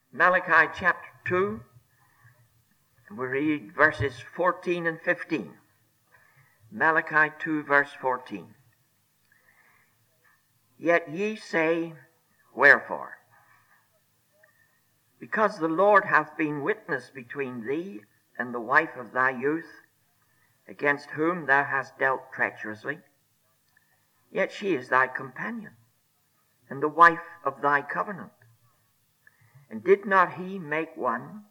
Malachi chapter 2, and we read verses 14 and 15. Malachi 2, verse 14. Yet ye say, wherefore? Because the Lord hath been witness between thee and the wife of thy youth, against whom thou hast dealt treacherously. Yet she is thy companion, and the wife of thy covenant. And did not he make one?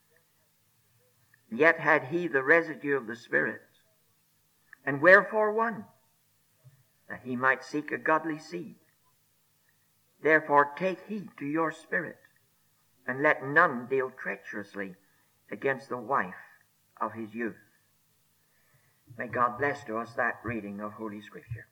Yet had he the residue of the Spirit. And wherefore one? That he might seek a godly seed. Therefore take heed to your spirit, and let none deal treacherously against the wife of his youth. May God bless to us that reading of Holy Scripture.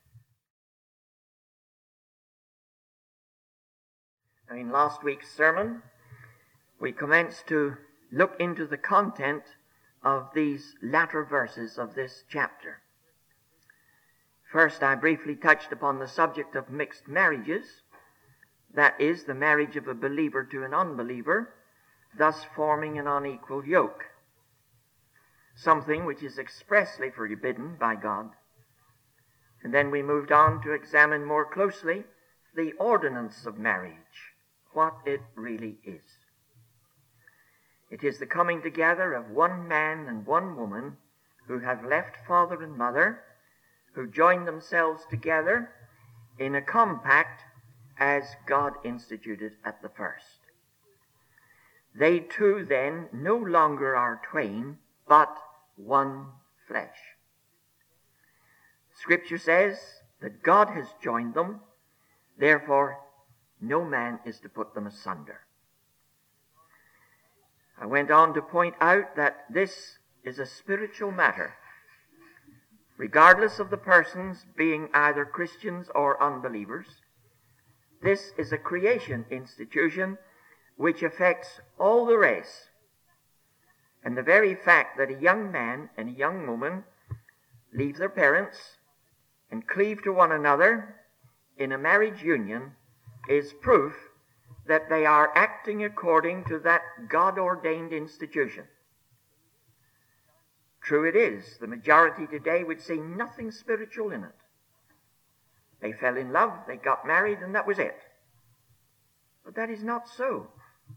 In last week's sermon, we commenced to look into the content of these latter verses of this chapter. First, I briefly touched upon the subject of mixed marriages, that is, the marriage of a believer to an unbeliever, thus forming an unequal yoke, something which is expressly forbidden by God. And then we moved on to examine more closely the ordinance of marriage, what it really is. It is the coming together of one man and one woman who have left father and mother, who join themselves together in a compact as God instituted at the first. They two then no longer are twain, but one flesh. Scripture says that God has joined them, therefore no man is to put them asunder. I went on to point out that this is a spiritual matter, regardless of the persons being either Christians or unbelievers. This is a creation institution which affects all the race. And the very fact that a young man and a young woman leave their parents and cleave to one another in a marriage union is proof that they are acting according to that God-ordained institution. True it is, the majority today would see nothing spiritual in it. They fell in love, they got married, and that was it. But that is not so.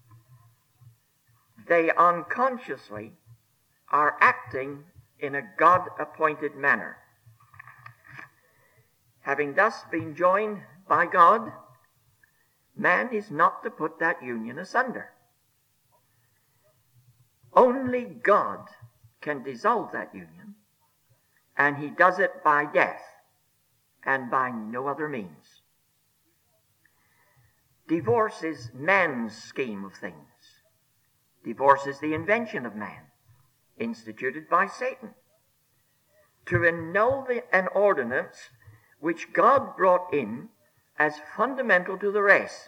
They unconsciously are acting in a God-appointed manner. Having thus been joined by God, man is not to put that union asunder. Only God can dissolve that union, and he does it by death and by no other means. Divorce is man's scheme of things. Divorce is the invention of man, instituted by Satan, to annul an ordinance which God brought in as fundamental to the race.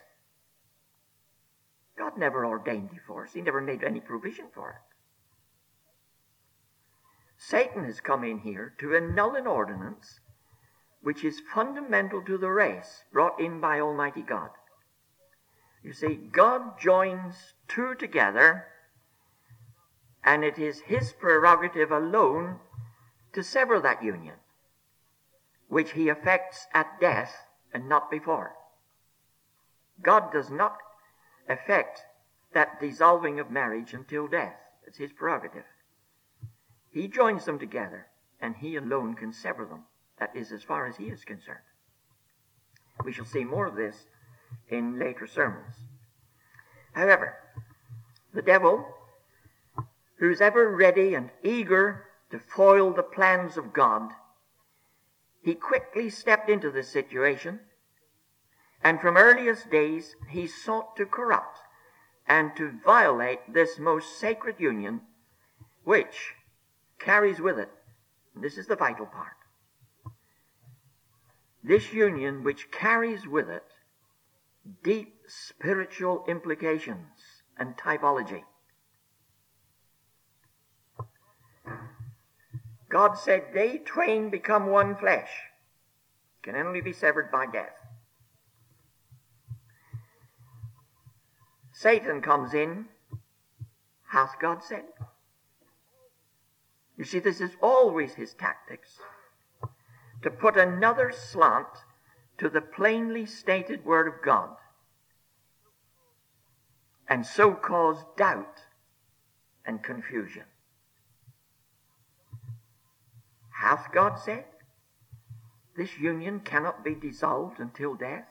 God never ordained divorce. He never made any provision for it. Satan has come in here to annul an ordinance which is fundamental to the race brought in by Almighty God. You see, God joins two together, and it is his prerogative alone to sever that union, which he effects at death and not before. God does not effect that dissolving of marriage until death. It's his prerogative. He joins them together, and he alone can sever them. That is as far as he is concerned. We shall see more of this in later sermons. However, the devil, who's ever ready and eager to foil the plans of God, he quickly stepped into this situation, and from earliest days he sought to corrupt and to violate this most sacred union, which carries with it, and this is the vital part, this union which carries with it deep spiritual implications and typology. God said, they twain become one flesh, can only be severed by death. Satan comes in, hath God said? You see, this is always his tactics, to put another slant to the plainly stated word of God, and so cause doubt and confusion. Hath God said? This union cannot be dissolved until death.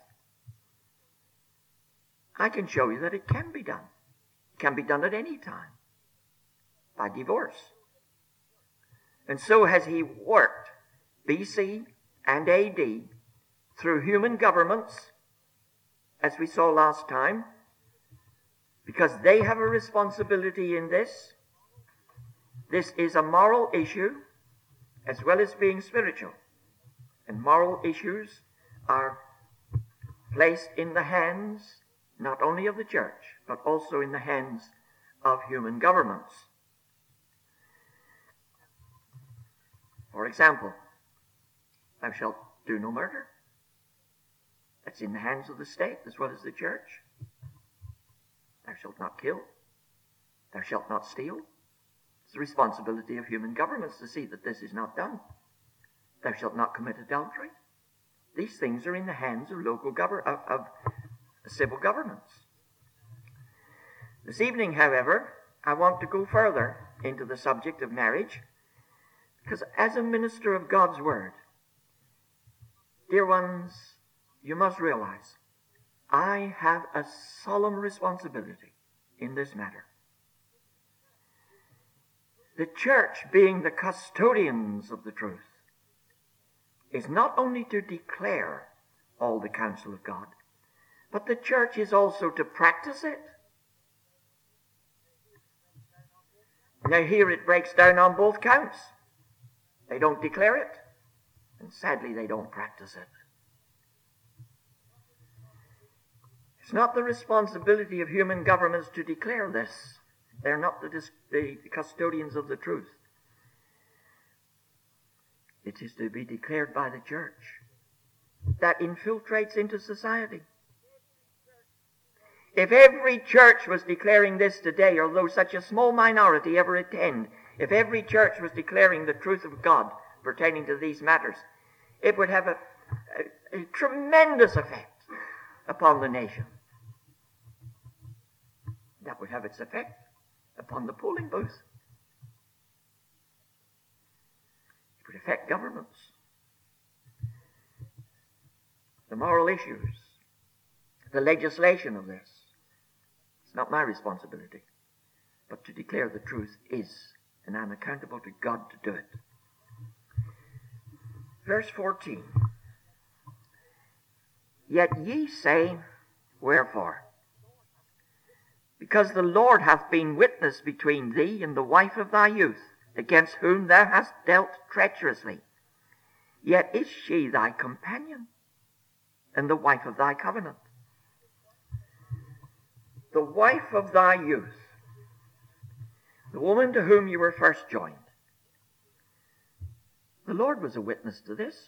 I can show you that it can be done. It can be done at any time, by divorce. And so has he worked BC and AD through human governments, as we saw last time, because they have a responsibility in this. This is a moral issue as well as being spiritual. And moral issues are placed in the hands not only of the church, but also in the hands of human governments. For example, thou shalt do no murder. That's in the hands of the state as well as the church. Thou shalt not kill. Thou shalt not steal. It's the responsibility of human governments to see that this is not done. Thou shalt not commit adultery. These things are in the hands of of civil governments. This evening, however, I want to go further into the subject of marriage, because as a minister of God's Word, dear ones, you must realize I have a solemn responsibility in this matter. The church, being the custodians of the truth, is not only to declare all the counsel of God, but the church is also to practice it. Now here it breaks down on both counts. They don't declare it, and sadly they don't practice it. It's not the responsibility of human governments to declare this. They're not the custodians of the truth. It is to be declared by the church. That infiltrates into society. If every church was declaring this today, although such a small minority ever attend, if every church was declaring the truth of God pertaining to these matters, it would have a tremendous effect upon the nation. That would have its effect upon the polling booth. It would affect governments. The moral issues, the legislation of this. It's not my responsibility, but to declare the truth is, and I'm accountable to God to do it. Verse 14. Yet ye say, wherefore? Because the Lord hath been witness between thee and the wife of thy youth, against whom thou hast dealt treacherously. Yet is she thy companion, and the wife of thy covenant. The wife of thy youth, the woman to whom you were first joined. The Lord was a witness to this.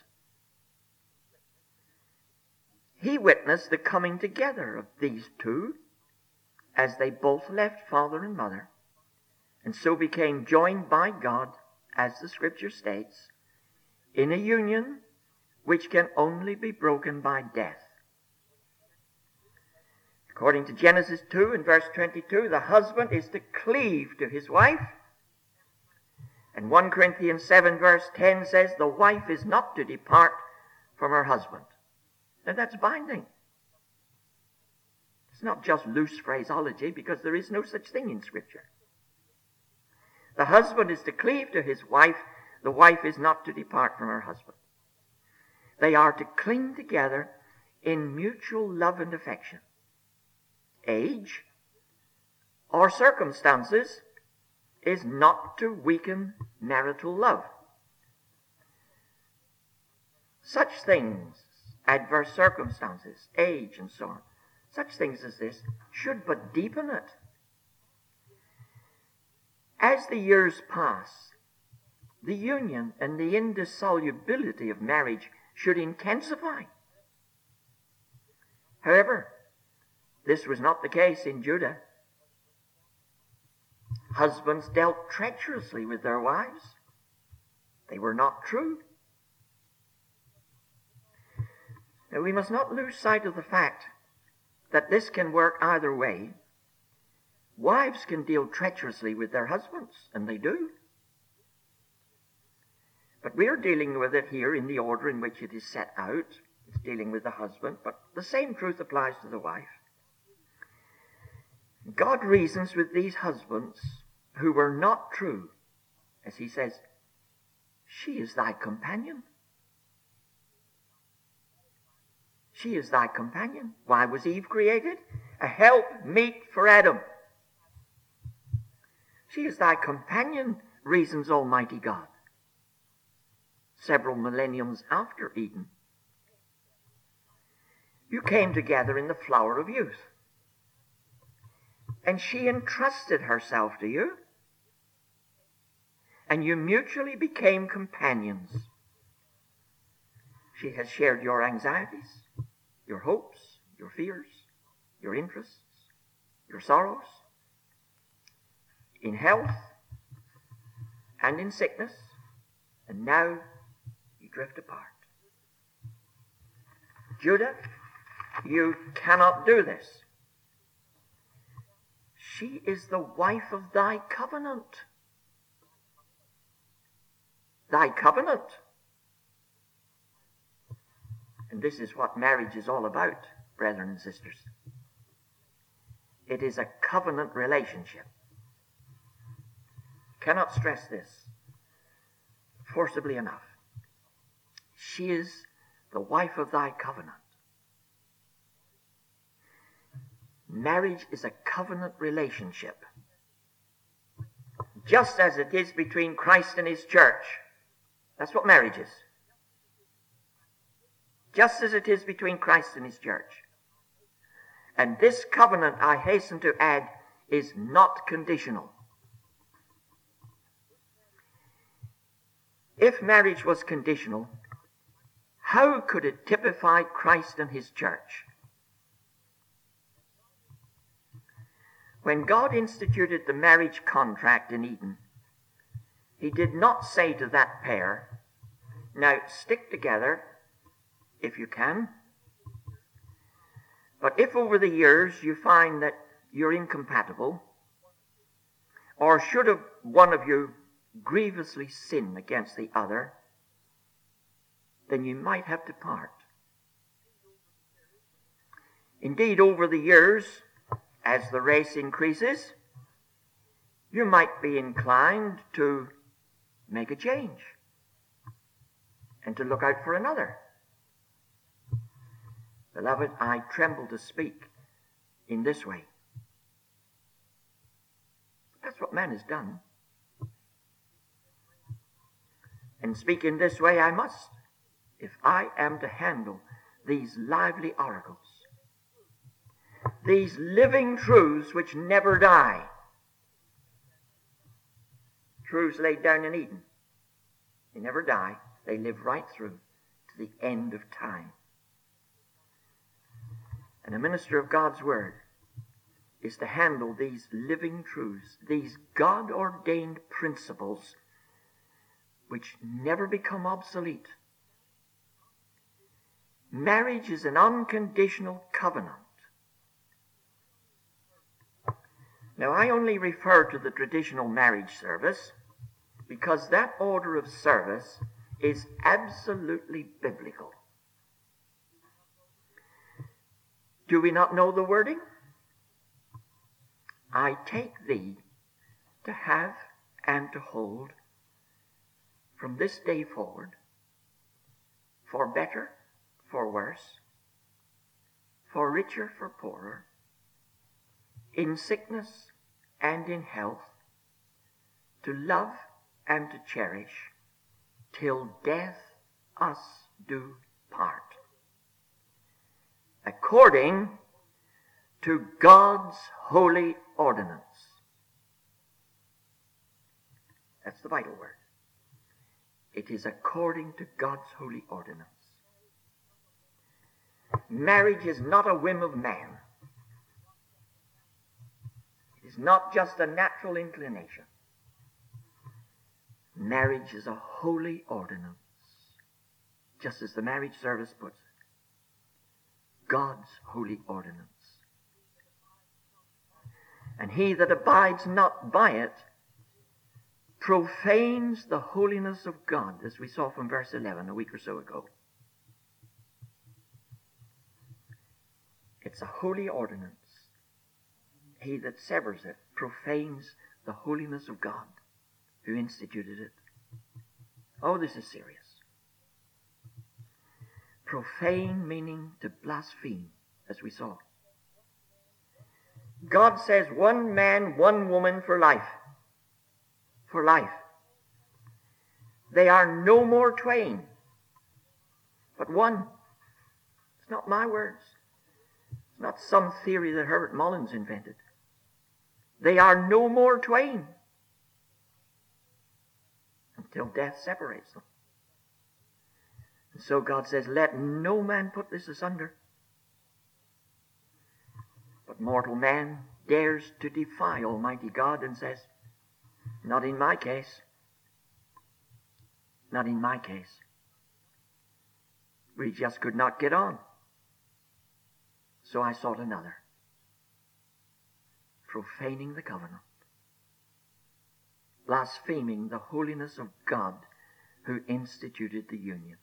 He witnessed the coming together of these two as they both left father and mother, and so became joined by God, as the Scripture states, in a union which can only be broken by death. According to Genesis 2 and verse 22, the husband is to cleave to his wife. And 1 Corinthians 7 verse 10 says the wife is not to depart from her husband. Now that's binding. It's not just loose phraseology, because there is no such thing in Scripture. The husband is to cleave to his wife. The wife is not to depart from her husband. They are to cling together in mutual love and affection. Age or circumstances is not to weaken marital love. Such things, adverse circumstances, age and so on, such things as this should but deepen it. As the years pass, the union and the indissolubility of marriage should intensify. However, This was not the case in Judah. Husbands dealt treacherously with their wives. They were not true. Now, we must not lose sight of the fact that this can work either way. Wives can deal treacherously with their husbands, and they do. But we are dealing with it here in the order in which it is set out. It's dealing with the husband, but the same truth applies to the wife. God reasons with these husbands who were not true, as he says, she is thy companion. She is thy companion. Why was Eve created? A help meet for Adam. She is thy companion, reasons Almighty God. Several millenniums after Eden. You came together in the flower of youth. And she entrusted herself to you. And you mutually became companions. She has shared your anxieties, your hopes, your fears, your interests, your sorrows, in health and in sickness, and now you drift apart. Judah, you cannot do this. She is the wife of thy covenant. Thy covenant. And this is what marriage is all about, brethren and sisters. It is a covenant relationship. Cannot stress this forcibly enough. She is the wife of thy covenant. Marriage is a covenant relationship, just as it is between Christ and his church. That's what marriage is. Just as it is between Christ and his church. And this covenant, I hasten to add, is not conditional. If marriage was conditional, how could it typify Christ and his church? When God instituted the marriage contract in Eden, he did not say to that pair, now stick together if you can, but if over the years you find that you're incompatible, or should have one of you grievously sin against the other, then you might have to part. Indeed, over the years, as the race increases, you might be inclined to make a change and to look out for another. Beloved, I tremble to speak in this way. That's what man has done. And speak in this way I must, if I am to handle these lively oracles, these living truths which never die. Truths laid down in Eden. They never die. They live right through to the end of time. And a minister of God's Word is to handle these living truths, these God-ordained principles which never become obsolete. Marriage is an unconditional covenant. Now, I only refer to the traditional marriage service because that order of service is absolutely biblical. Do we not know the wording? I take thee to have and to hold from this day forward, for better, for worse, for richer, for poorer, in sickness and in health, to love and to cherish, till death us do part, according to God's holy ordinance. That's the vital word. It is according to God's holy ordinance. Marriage is not a whim of man. is not just a natural inclination. Marriage is a holy ordinance, just as the marriage service puts it. God's holy ordinance. And he that abides not by it profanes the holiness of God, as we saw from verse 11 a week or so ago. It's a holy ordinance. He that severs it profanes the holiness of God, who instituted it. Oh, this is serious. Profane meaning to blaspheme, as we saw. God says one man, one woman for life. For life. They are no more twain, but one. It's not my words. It's not some theory that Herbert Mullins invented. They are no more twain until death separates them. And so God says, let no man put this asunder. But mortal man dares to defy Almighty God and says, not in my case. Not in my case. We just could not get on. So I sought another. Profaning the covenant. Blaspheming the holiness of God who instituted the union.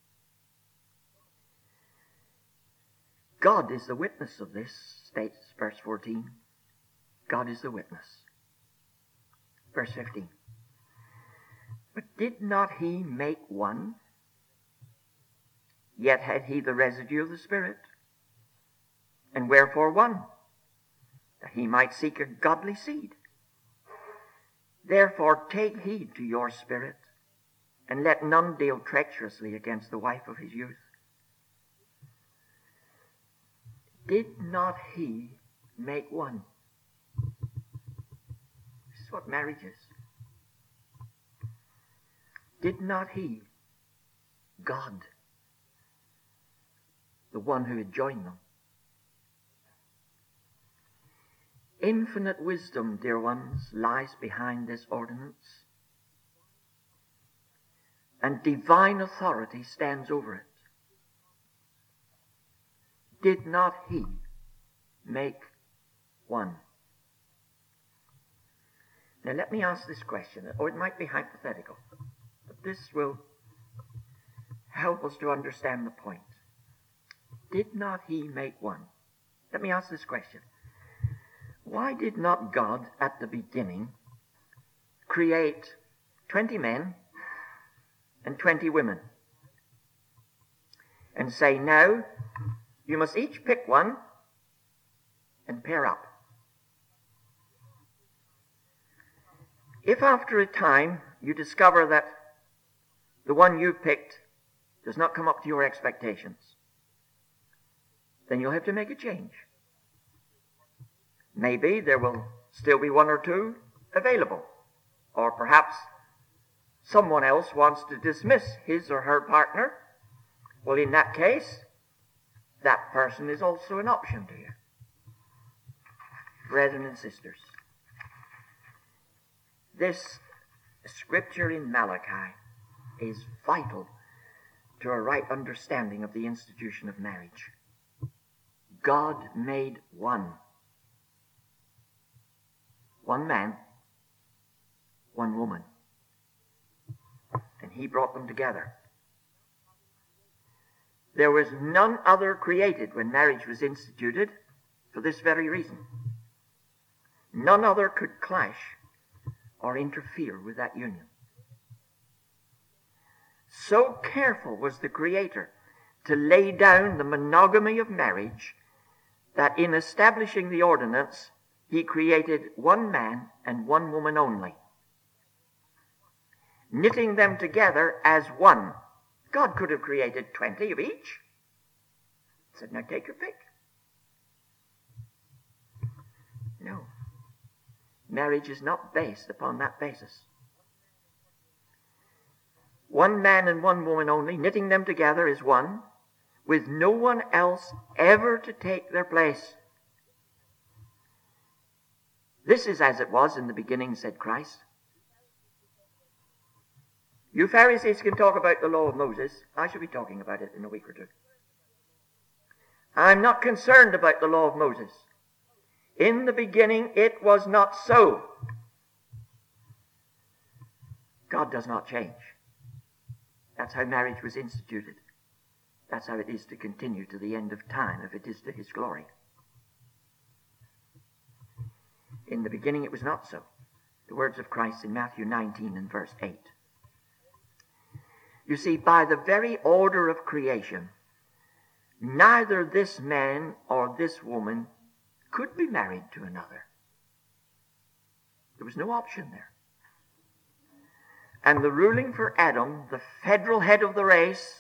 God is the witness of this, states verse 14. God is the witness. Verse 15. But did not he make one? Yet had he the residue of the Spirit. And wherefore one? That he might seek a godly seed. Therefore take heed to your spirit, and let none deal treacherously against the wife of his youth. Did not he make one? This is what marriage is. Did not he, God, the one who had joined them? Infinite wisdom, dear ones, lies behind this ordinance, and divine authority stands over it. Did not he make one? Now let me ask this question, or it might be hypothetical, but this will help us to understand the point. Did not he make one? Let me ask this question. Why did not God at the beginning create 20 men and 20 women and say, now you must each pick one and pair up? If after a time you discover that the one you picked does not come up to your expectations, then you'll have to make a change. Maybe there will still be one or two available, or perhaps someone else wants to dismiss his or her partner. Well, in that case, that person is also an option to you. Brethren and sisters, this scripture in Malachi is vital to a right understanding of the institution of marriage. God made one. One man, one woman. And he brought them together. There was none other created when marriage was instituted for this very reason. None other could clash or interfere with that union. So careful was the Creator to lay down the monogamy of marriage that in establishing the ordinance, he created one man and one woman only, knitting them together as one. God could have created 20 of each. He said, now take your pick. No. Marriage is not based upon that basis. One man and one woman only, knitting them together as one, with no one else ever to take their place. This is as it was in the beginning, said Christ. You Pharisees can talk about the law of Moses. I shall be talking about it in a week or two. I'm not concerned about the law of Moses. In the beginning, it was not so. God does not change. That's how marriage was instituted. That's how it is to continue to the end of time, if it is to his glory. In the beginning, it was not so. The words of Christ in Matthew 19 and verse 8. You see, by the very order of creation, neither this man or this woman could be married to another. There was no option there. And the ruling for Adam, the federal head of the race,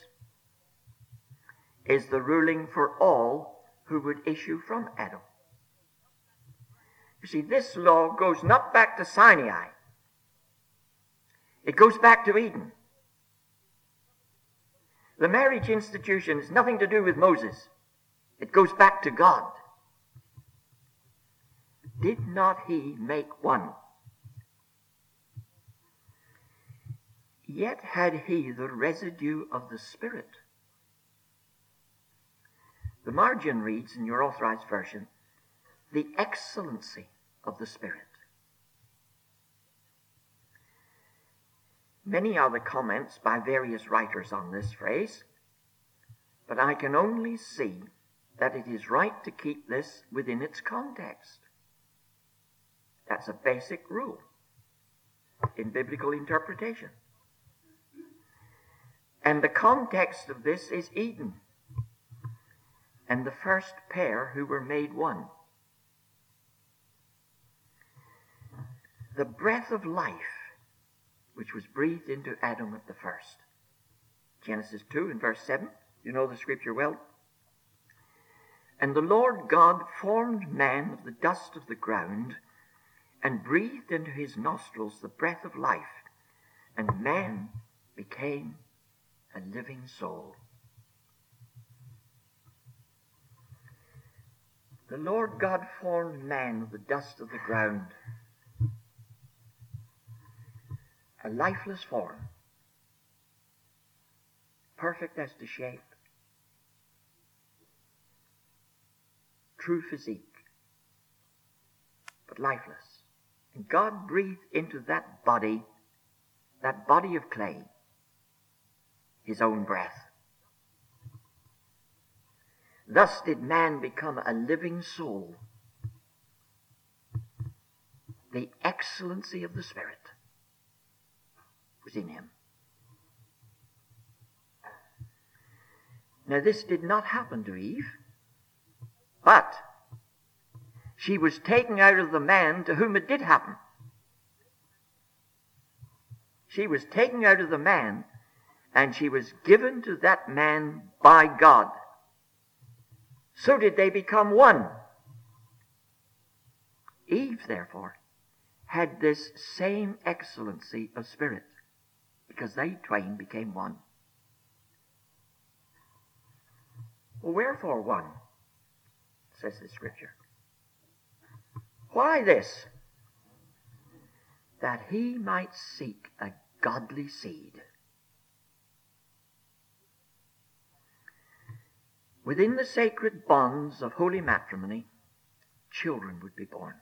is the ruling for all who would issue from Adam. You see, this law goes not back to Sinai. It goes back to Eden. The marriage institution has nothing to do with Moses. It goes back to God. Did not he make one? Yet had he the residue of the Spirit. The margin reads in your Authorized Version, the excellency of the Spirit. Many are the comments by various writers on this phrase, but I can only see that it is right to keep this within its context. That's a basic rule in biblical interpretation. And the context of this is Eden and the first pair who were made one. The breath of life which was breathed into Adam at the first. Genesis 2 and verse 7. You know the scripture well. And the Lord God formed man of the dust of the ground and breathed into his nostrils the breath of life, and man became a living soul. The Lord God formed man of the dust of the ground, a lifeless form, perfect as to shape, true physique, but lifeless. And God breathed into that body of clay, his own breath. Thus did man become a living soul. The excellency of the Spirit was in him. Now this did not happen to Eve, but she was taken out of the man to whom it did happen. She was taken out of the man, and she was given to that man by God. So did they become one. Eve, therefore, had this same excellency of spirit, because they twain became one. Well, wherefore one, says the scripture. Why this? That he might seek a godly seed. Within the sacred bonds of holy matrimony, children would be born.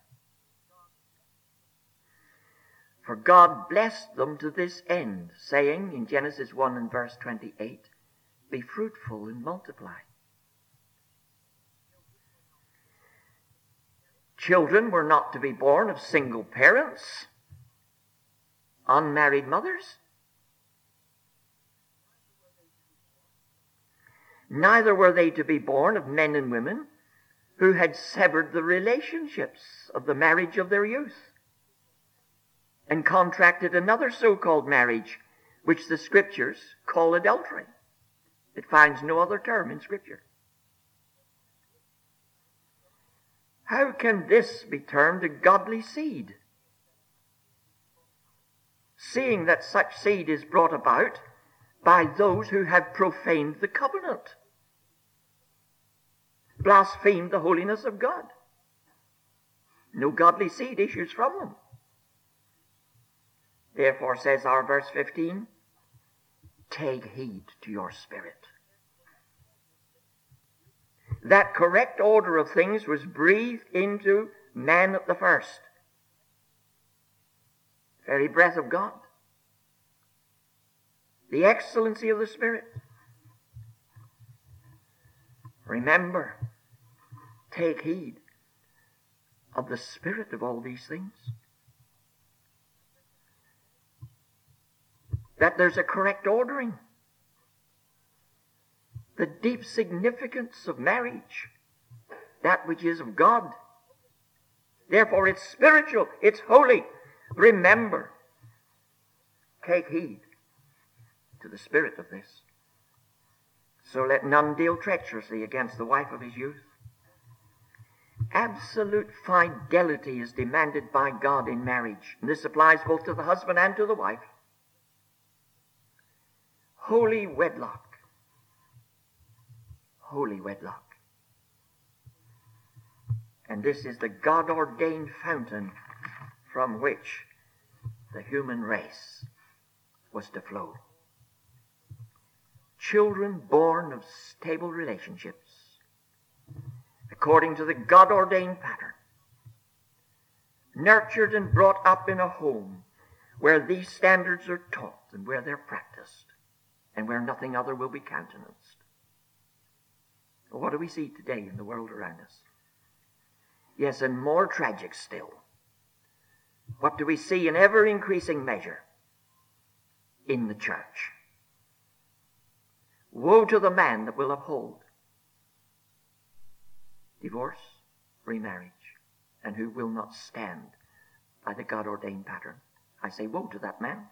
For God blessed them to this end, saying in Genesis 1 and verse 28, be fruitful and multiply. Children were not to be born of single parents, unmarried mothers. Neither were they to be born of men and women who had severed the relationships of the marriage of their youth and contracted another so-called marriage, which the Scriptures call adultery. It finds no other term in Scripture. How can this be termed a godly seed? Seeing that such seed is brought about by those who have profaned the covenant, blasphemed the holiness of God. No godly seed issues from them. Therefore, says our verse 15, take heed to your spirit. That correct order of things was breathed into man at the first. Very breath of God. The excellency of the Spirit. Remember, take heed of the spirit of all these things. That there's a correct ordering. The deep significance of marriage, that which is of God. Therefore it's spiritual, it's holy. Remember, take heed to the spirit of this. So let none deal treacherously against the wife of his youth. Absolute fidelity is demanded by God in marriage. And this applies both to the husband and to the wife. Holy wedlock. Holy wedlock. And this is the God-ordained fountain from which the human race was to flow. Children born of stable relationships, according to the God-ordained pattern, nurtured and brought up in a home where these standards are taught and where they're practiced and where nothing other will be countenanced. What do we see today in the world around us? Yes, and more tragic still. What do we see in ever-increasing measure? In the church. Woe to the man that will uphold divorce, remarriage, and who will not stand by the God-ordained pattern. I say woe to that man.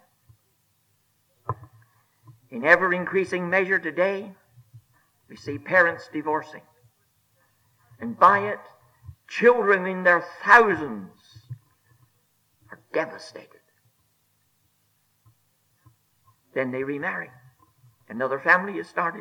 In ever-increasing measure today, we see parents divorcing. And by it, children in their thousands are devastated. Then they remarry. Another family is started.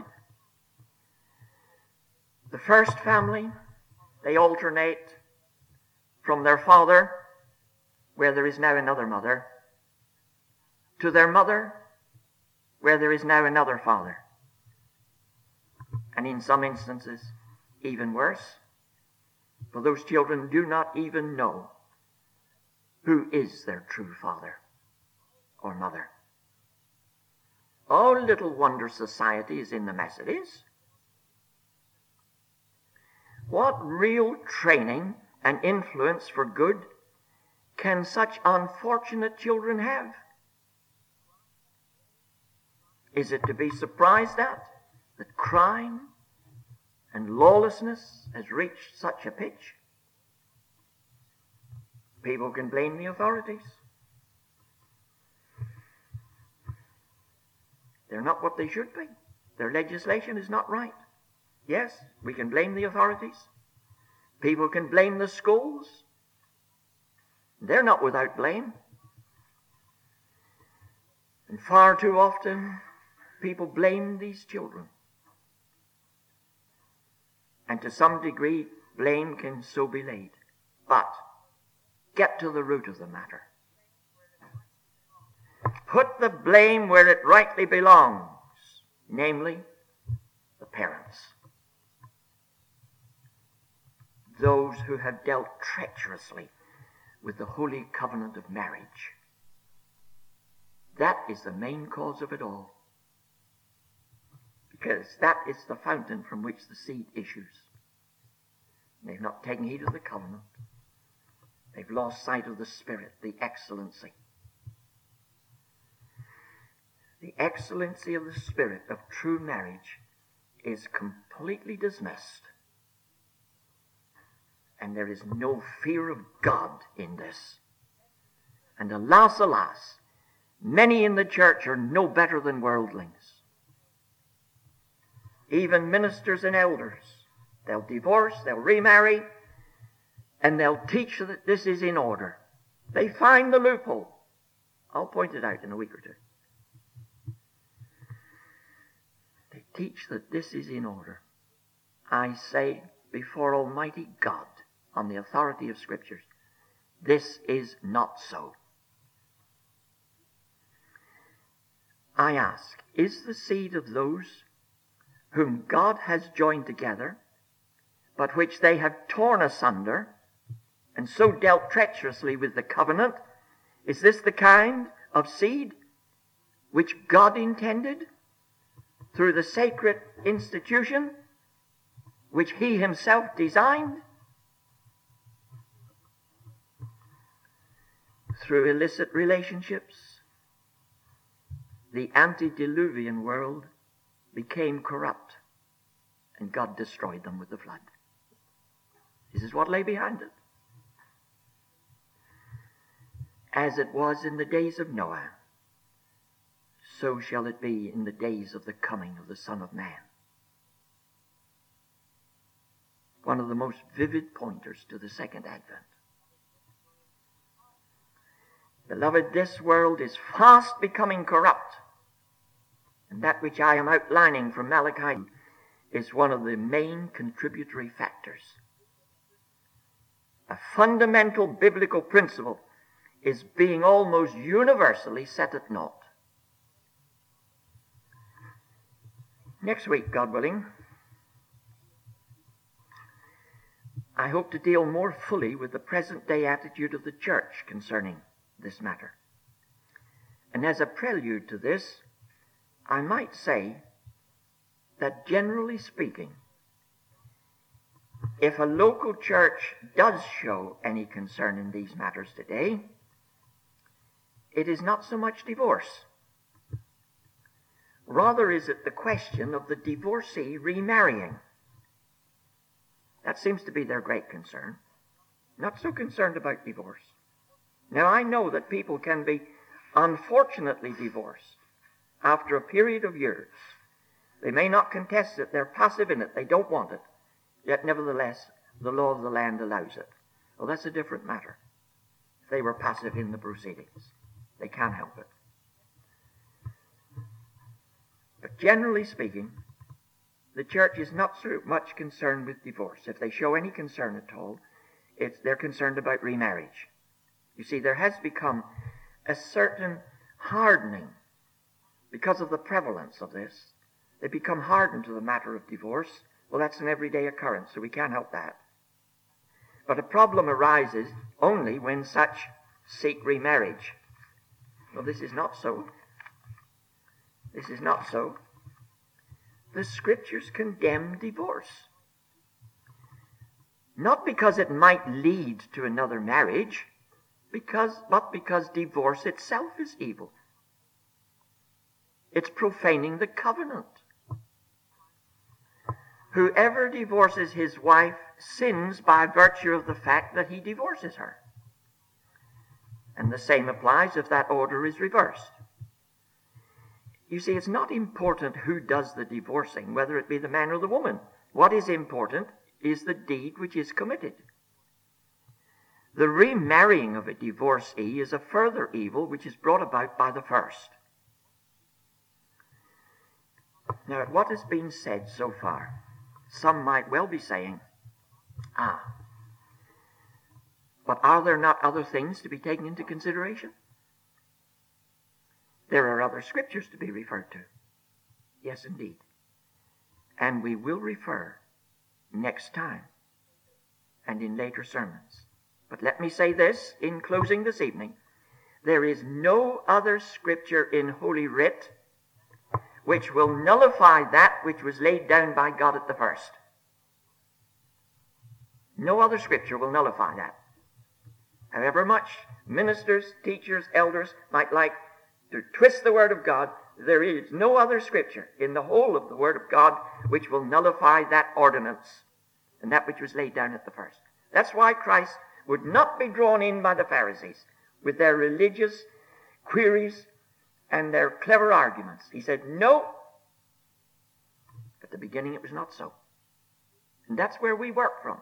The first family, they alternate from their father, where there is now another mother, to their mother, where there is now another father. And in some instances, even worse, for those children do not even know who is their true father or mother. Oh, little wonder society is in the mess it is. What real training and influence for good can such unfortunate children have? Is it to be surprised at that crime and lawlessness has reached such a pitch? People can blame the authorities. They're not what they should be. Their legislation is not right. Yes, we can blame the authorities. People can blame the schools. They're not without blame. And far too often, people blame these children. And to some degree, blame can so be laid. But get to the root of the matter. Put the blame where it rightly belongs, namely, the parents. Those who have dealt treacherously with the holy covenant of marriage. That is the main cause of it all. Because that is the fountain from which the seed issues. They've not taken heed of the covenant. They've lost sight of the Spirit, the excellency. The excellency of the Spirit of true marriage is completely dismissed. And there is no fear of God in this. And alas, alas, many in the church are no better than worldlings. Even ministers and elders, they'll divorce, they'll remarry, and they'll teach that this is in order. They find the loophole. I'll point it out in a week or two. They teach that this is in order. I say before Almighty God, on the authority of Scriptures, This is not so. I ask, is the seed of those whom God has joined together, but which they have torn asunder, and so dealt treacherously with the covenant, is this the kind of seed which God intended through the sacred institution which he himself designed? Through illicit relationships, the antediluvian world became corrupt, and God destroyed them with the flood. This is what lay behind it. As it was in the days of Noah, so shall it be in the days of the coming of the Son of Man. One of the most vivid pointers to the second advent. Beloved, this world is fast becoming corrupt. And that which I am outlining from Malachi is one of the main contributory factors. A fundamental biblical principle is being almost universally set at naught. Next week, God willing, I hope to deal more fully with the present-day attitude of the church concerning this matter. And as a prelude to this, I might say that generally speaking, if a local church does show any concern in these matters today, it is not so much divorce. Rather is it the question of the divorcee remarrying. That seems to be their great concern. Not so concerned about divorce. Now, I know that people can be unfortunately divorced after a period of years. They may not contest it. They're passive in it. They don't want it. Yet, nevertheless, the law of the land allows it. Well, that's a different matter. If they were passive in the proceedings, they can't help it. But generally speaking, the church is not so much concerned with divorce. If they show any concern at all, they're concerned about remarriage. You see, there has become a certain hardening because of the prevalence of this. They become hardened to the matter of divorce. Well, that's an everyday occurrence, so we can't help that. But a problem arises only when such seek remarriage. Well, this is not so. This is not so. The Scriptures condemn divorce. Not because it might lead to another marriage, but because divorce itself is evil. It's profaning the covenant. Whoever divorces his wife sins by virtue of the fact that he divorces her. And the same applies if that order is reversed. You see, it's not important who does the divorcing, whether it be the man or the woman. What is important is the deed which is committed. The remarrying of a divorcee is a further evil which is brought about by the first. Now, at what has been said so far, some might well be saying, but are there not other things to be taken into consideration? There are other scriptures to be referred to. Yes, indeed. And we will refer next time and in later sermons. But let me say this in closing this evening. There is no other scripture in Holy Writ which will nullify that which was laid down by God at the first. No other scripture will nullify that. However much ministers, teachers, elders might like to twist the Word of God, there is no other scripture in the whole of the Word of God which will nullify that ordinance and that which was laid down at the first. That's why Christ would not be drawn in by the Pharisees with their religious queries and their clever arguments. He said, no. At the beginning it was not so. And that's where we work from.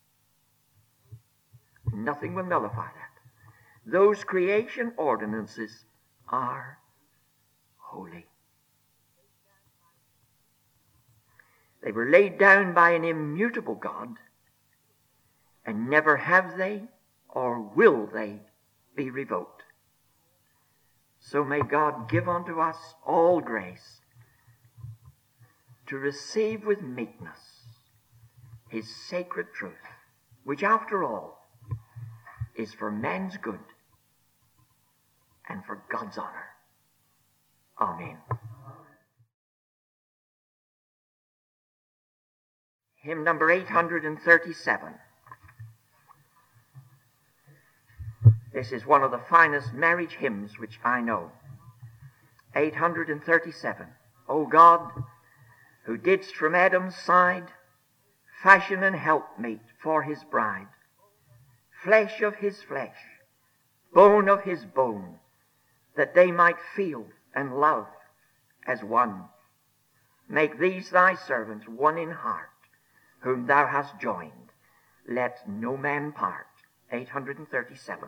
Nothing will nullify that. Those creation ordinances are holy. They were laid down by an immutable God, and never have they or will they be revoked? So may God give unto us all grace to receive with meekness his sacred truth, which after all is for man's good and for God's honor. Amen. Hymn number 837. This is one of the finest marriage hymns which I know. 837. O God, who didst from Adam's side fashion an helpmate for his bride, flesh of his flesh, bone of his bone, that they might feel and love as one. Make these thy servants one in heart, whom thou hast joined. Let no man part. 837.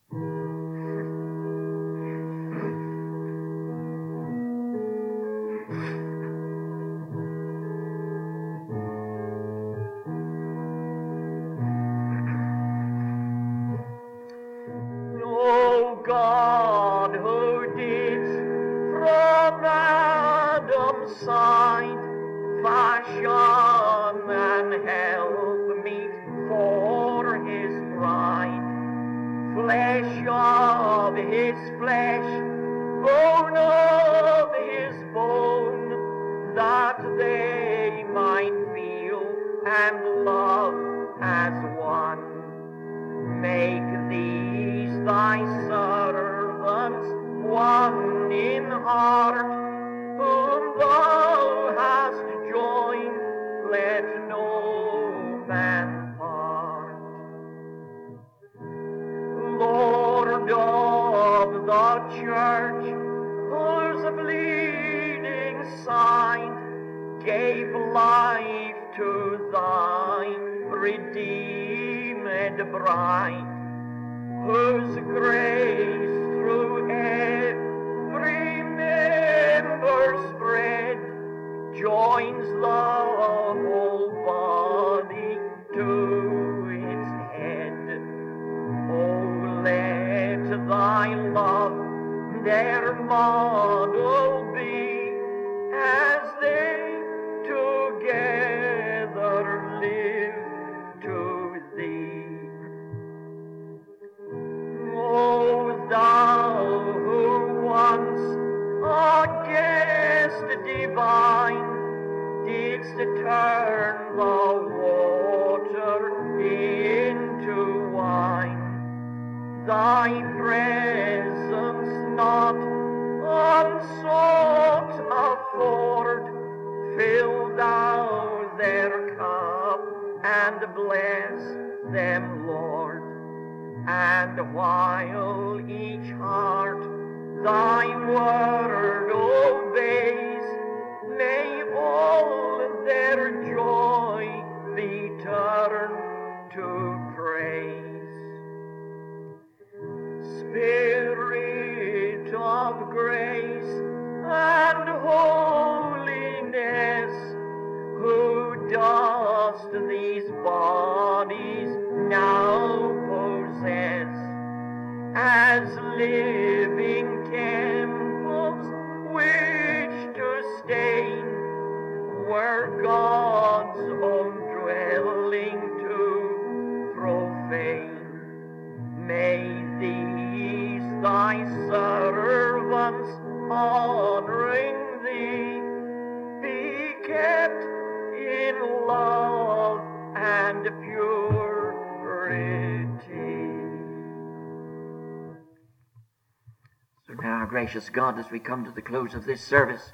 Gracious God, as we come to the close of this service,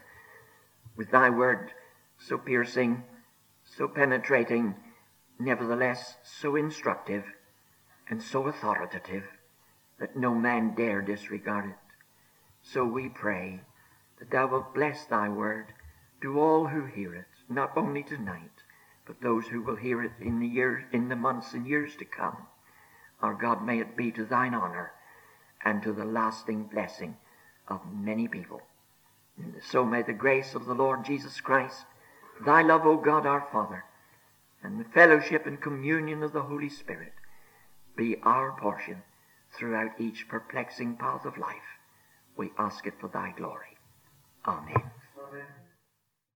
with thy word so piercing, so penetrating, nevertheless so instructive and so authoritative that no man dare disregard it. So we pray that thou wilt bless thy word to all who hear it, not only tonight, but those who will hear it in the months and years to come. Our God, may it be to thine honor and to the lasting blessing of many people. And so may the grace of the Lord Jesus Christ, thy love, O God our Father, and the fellowship and communion of the Holy Spirit be our portion throughout each perplexing path of life. We ask it for thy glory. Amen. Amen.